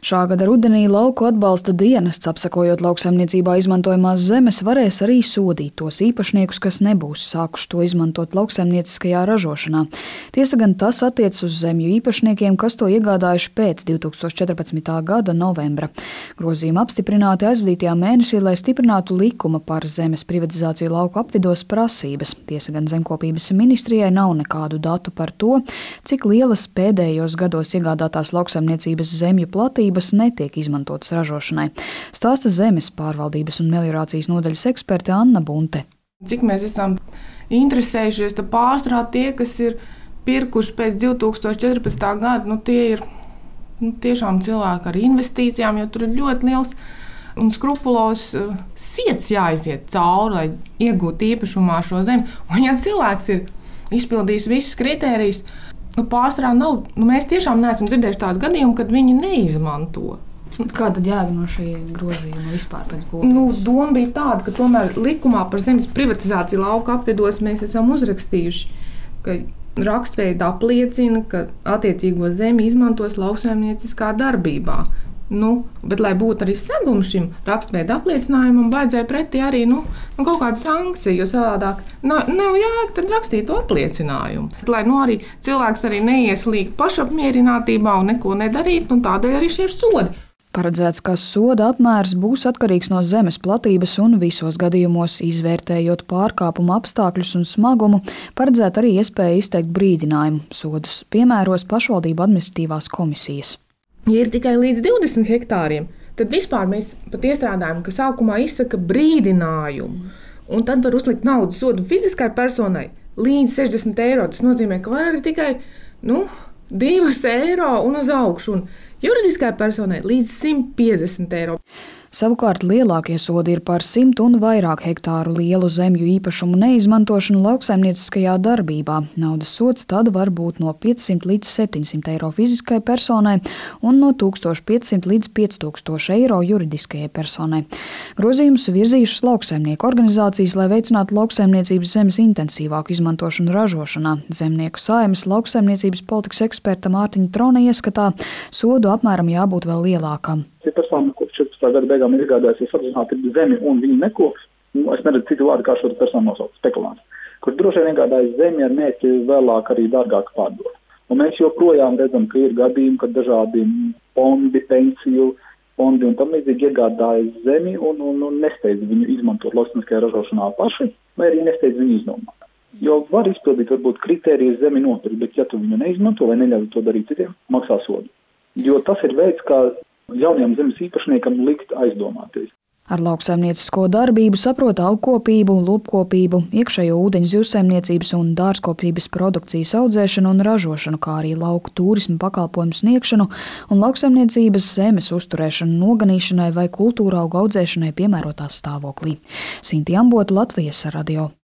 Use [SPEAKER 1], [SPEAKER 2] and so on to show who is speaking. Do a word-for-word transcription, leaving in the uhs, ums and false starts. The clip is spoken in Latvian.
[SPEAKER 1] Šā gada rudenī lauku atbalsta dienests, apsakojot lauksaimniecībā izmantojamās zemes, varēs arī sodīt tos īpašniekus, kas nebūs sākuši to izmantot lauksaimnieciskajā ražošanā. Tiesa gan tas attiecas uz zemju īpašniekiem, kas to iegādājuši pēc divs tūkstoši četrpadsmitā gada novembra. Grozījumi apstiprināti aizvadītajā mēnesī, lai stiprinātu likuma par zemes privatizāciju lauku apvidos prasības. Tiesa gan zemkopības ministrijai nav nekādu datu par to, cik lielas pēdējos gados iegādātās lauksaimniecības zemju platības netiek izmantotas ražošanai. Stāsta zemes pārvaldības un meliorācijas nodaļas eksperte Anna Bunte.
[SPEAKER 2] Cik mēs esam interesējušies, tad pārstrā tie, kas ir pirkuši pēc divs tūkstoši četrpadsmitā gada, nu tie ir nu, tiešām cilvēki ar investīcijām, jo tur ir ļoti liels un skrupulos uh, siets jāiziet cauri, lai iegūtu īpašumā šo zemi. Un ja cilvēks ir izpildījis visus kritērijus, nu, pārstrā nav, nu, mēs tiešām neesam dzirdējuši tādu gadījumu, kad viņi neizmanto.
[SPEAKER 1] Kā tad jēga no šī grozījuma vispār pēc būtības?
[SPEAKER 2] Nu, doma bija tāda, ka tomēr likumā par zemes privatizāciju lauka apvidos mēs esam uzrakstījuši, ka rakstveida apliecina, ka attiecīgo zemi izmantos lauksaimnieciskā darbībā. Nu, bet, lai būtu arī segums šim rakstveida apliecinājumam, vajadzēja pretī arī nu, nu, kaut kāda sankcija, jo savādāk nav, nav jēga tad rakstīt to apliecinājumu. Lai nu, arī cilvēks arī neieslīgt pašapmierinātībā un neko nedarīt, un tādēļ arī šie sodi.
[SPEAKER 1] Paredzēts, ka soda apmērs būs atkarīgs no zemes platības un visos gadījumos, izvērtējot pārkāpuma apstākļus un smagumu, paredzēt arī iespēja izteikt brīdinājumu. Sodus piemēros pašvaldību administratīvās komisijas.
[SPEAKER 2] Ja ir tikai līdz divdesmit hektāriem, tad vispār mēs pat iestrādājam, ka sākumā izsaka brīdinājumu. Un tad var uzlikt naudas sodu fiziskai personai līdz sešdesmit eiro. Tas nozīmē, ka var arī tikai nu, divus eiro un uz augšu. Un juridiskai personai līdz simt piecdesmit eiro.
[SPEAKER 1] Savukārt lielākie sodi ir par simt un vairāk hektāru lielu zemju īpašumu neizmantošanu lauksaimnieciskajā darbībā. Naudas sods tad var būt no piecsimt līdz septiņsimt eiro fiziskai personai un no tūkstoš piecsimt līdz piec tūkstoši eiro juridiskajai personai. Grozījumus virzījušas lauksaimnieku organizācijas, lai veicinātu lauksaimniecības zemes intensīvāku izmantošanu ražošanā. Zemnieku saeimas lauksaimniecības politikas eksperta Mārtiņa Trone ieskatā sodu apmēram jābūt vēl lielākam.
[SPEAKER 3] Ja persona, kurš četrpadsmitā gada beigām ir iegādājusies apzināti zemi un viņi nekops, nu, es neredzu citu vārdu, kā šo personu nosaukt, spekulants, kurš droši vien iegādājas zemi ar mērķi vēlāk arī dārgāk pārdot. Un mēs joprojām redzam, ka ir gadījumi, kad dažādi fondi, pensiju fondi un tam līdzīgi iegādājas zemi un, un, un nesteidz viņu izmantot lauksaimnieciskajā ražošanā paši, vai arī nesteidz viņu iznomāt. Jo var izpildīt varbūt kritērijas zemi nopirkt, bet ja tu viņu neizmanto vai neļauj to darīt citiem, maksā sodu. Jo tas ir veids, kā jauniem zemes īpašniekam likt aizdomāties.
[SPEAKER 1] Ar lauksaimniecisko darbību saprot augkopību, lopkopību, iekšējo ūdeņu zivsaimniecības un dārzkopības produkcijas audzēšanu un ražošanu, kā arī lauku turismu pakalpojumu sniegšanu un lauksaimniecības zemes uzturēšanu noganīšanai vai kultūra augu audzēšanai piemērotā stāvoklī. Sinti Ambota, Latvijas radio.